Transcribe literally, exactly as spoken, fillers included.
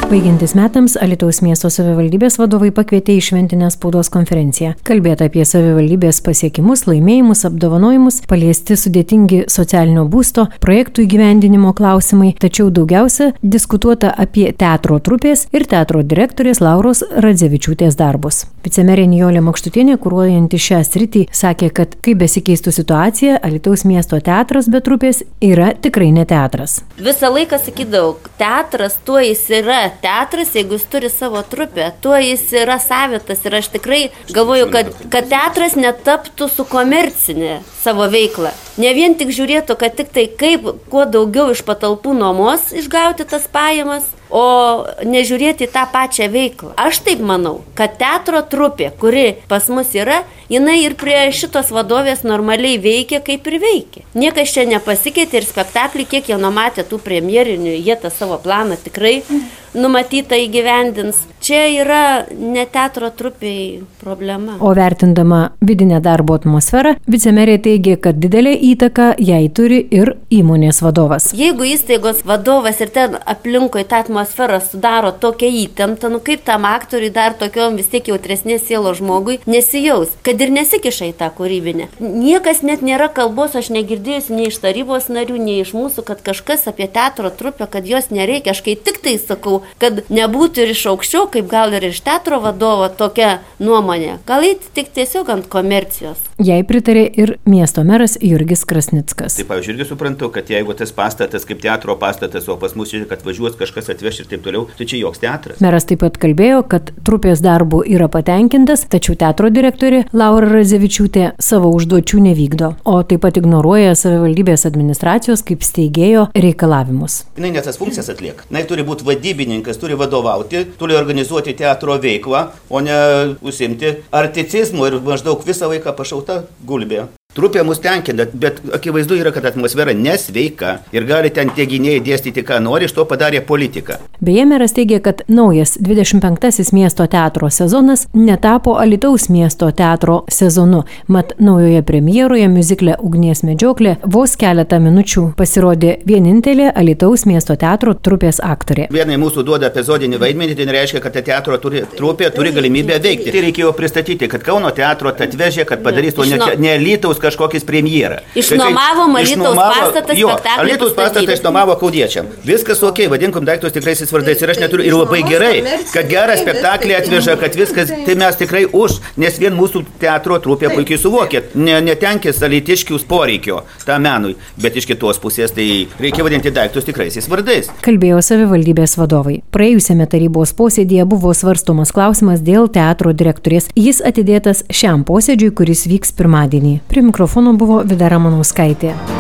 Baigiantis metams, Alytaus miesto savivaldybės vadovai pakvietė į šventinę spaudos konferenciją. Kalbėta apie savivaldybės pasiekimus, laimėjimus, apdovanojimus, paliesti sudėtingi socialinio būsto, projektų įgyvendinimo klausimai, tačiau daugiausia diskutuota apie teatro trupės ir teatro direktorės Lauros Radzevičiūtės darbus. Vicemerė Nijolė Makštutienė, kuruojanti šią sritį, sakė, kad kai besikeistų situacija, Alytaus miesto teatras be trupės yra tikrai ne teatras. Visą laiką sakydavau, teatras tuo jis yra teatras, jeigu jis turi savo trupę, tuo jis yra savitas ir aš tikrai galvoju, kad, kad teatras netaptų su komercinė savo veikla. Ne vien tik žiūrėtų, kad tik tai kaip kuo daugiau iš patalpų nuomos išgauti tas pajamas, o nežiūrėti tą pačią veiklą. Aš taip manau, kad teatro trupė, kuri pas mus yra, jinai ir prie šitos vadovės normaliai veikia, kaip ir veikia. Niekas čia nepasikeitė ir spektaklį, kiek jie numatė tų premjerinių, jie tą savo planą tikrai numatytą įgyvendins. Čia yra ne teatro trupiai problema. O vertindama vidinę darbo atmosferą, vicemerė teigė, kad didelė įtaka jai turi ir įmonės vadovas. Jeigu įstaigos vadovas ir ten aplinkui tą atmosferą sudaro tokią įtemptą, nu kaip tam aktoriui dar tokiom vis tiek jautresnės sielos žmogui nesijaus, kad ir nesikiša į tą kūrybinę. Niekas net nėra kalbos, aš negirdėjusi nei iš tarybos narių, nei iš mūsų, kad kažkas apie teatro trupę, kad jos nereikia. Aš kai tik tai sakau, kad nebūtų ir iš aukščiau, kaip gal ir iš teatro vadovo tokia nuomonė. Gal eiti tik tiesiog ant komercijos. Jai pritarė ir miesto meras Jurgis Krasnickas. Taip, aš irgi suprantu, kad jeigu tas pastatas kaip teatro pastatas, o pas mus žiūrėk, kad važiuos kažkas atveš ir taip toliau, tai čia joks teatras. Meras taip pat kalbėjo, kad trupės darbų yra patenkintas, tačiau teatro direktorė Laura Radzevičiūtė savo užduočių nevykdo, o taip pat ignoruoja savivaldybės administracijos kaip steigėjo reikalavimus. Jinai ne tas funkcijas atlieka. Jinai turi būti vadybininkas, turi vadovauti, turi organizuoti teatro veiklą, o ne užsiimti articizmu ir maždaug visą laiką pašauta gulbė. Trupė mus tenkina, bet akivaizdu yra, kad atmosfera nesveika ir gali ten tie gynėjai dėstyti, ką nori, iš to padarė politika. Beje, meras teigia, kad naujas dvidešimt penktasis miesto teatro sezonas netapo Alytaus miesto teatro sezonu, mat naujoje premjeroje miuzikle Ugnies medžioklė vos keletą minučių pasirodė vienintelė Alytaus miesto teatro trupės aktorė. Vienai mūsų duoda epizodinį vaidmenį, tai nereiškia, kad teatro turi, trupė turi galimybę veikti. Tai reikėjo pristatyti, kad Kauno teatro atvežė, kad padarys to ne, ne Alytaus kažkokiais premjerą. Išnuomavo Alytaus pastatą spektaklį. Alytaus pastatą išnuomavo kaudiečiam. Viskas ok, vadinkim daiktus tikraisiais vardais ir aš neturiu. Ir labai gerai, kad gerą spektaklį atveža, kad viskas, tai mes tikrai už, nes vien mūsų teatro trupė puikiai suvokėt, ne, netenkės alytiškių poreikio tam menui, bet iš kitos pusės tai reikia vadinti daiktus tikraisiais vardais. Kalbėjo savivaldybės vadovai. Praėjusiame tarybos posėdėje buvo svarstomas klausimas dėl teatro direktorės. Jis atidėtas šiam posėdžiui, kuris vyks pirmadienį. Prie mikrofono buvo Vida Ramanauskaitė.